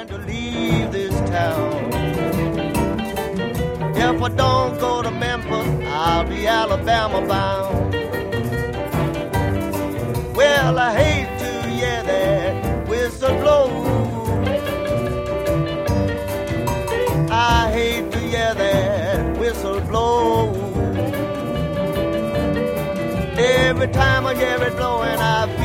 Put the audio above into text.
plan to leave this town. If I don't go to Memphis, I'll be Alabama bound. Well, I hate to hear that whistle blow. I hate to hear that whistle blow. Every time I hear it blowing, I feel